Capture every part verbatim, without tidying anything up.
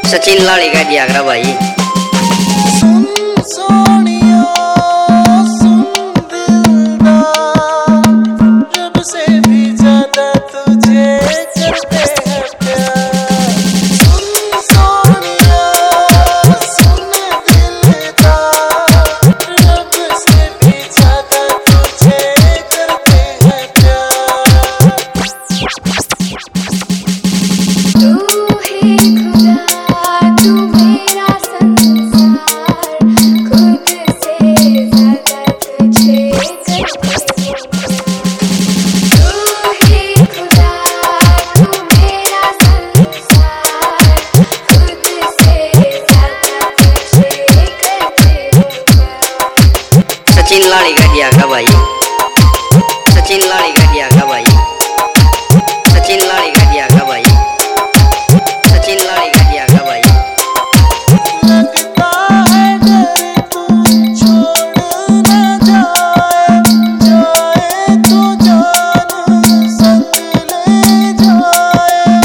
सचिन लाड़ी का दियागरा भाई। सचिन लाड़ी का दियागरा भाई। सचिन लाड़ी का दियागरा भाई। सचिन लाड़ी का दियागरा भाई। सचिन लाड़ी का दियागरा भाई। लगता है डर तू छोड़ न जाए, जाए तो जान संग ले जाए।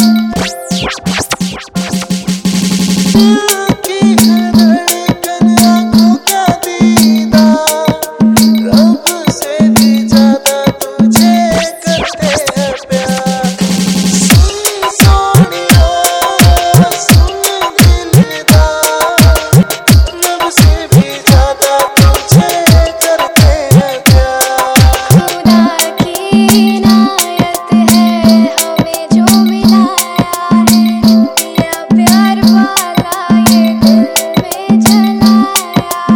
दिल की धड़कन आँखों का दीदार, रब से भी ज्यादा तुझे करते हैं प्यार। सुन सोनिया सुन दिलदार, रब से भी ज्यादा तुझे करते हैं प्यार। खुदा की इनायत है हमें जो मिलाया है, तेरा प्यार वाला ये दिल में जलाया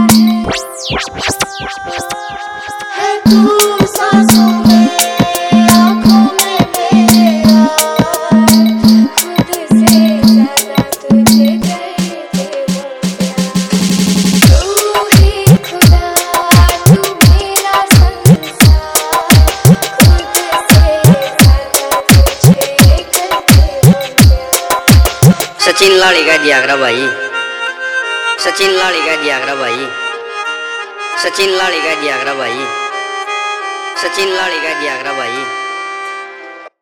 है। है तू सांसों में आँखों में मेरे यार, खुद से ज्यादा तुझे करते हैं प्यार। तू ही खुदा तू मेरा संसार, खुद से ज्यादा तुझे करते हैं प्यार। सचिन लाड़ी का दियागरा भाई। सचिन लाड़ी का दियागरा भाई। सचिन लाड़ी का दियागरा भाई। सचिन लाड़ी का दियागरा भाई।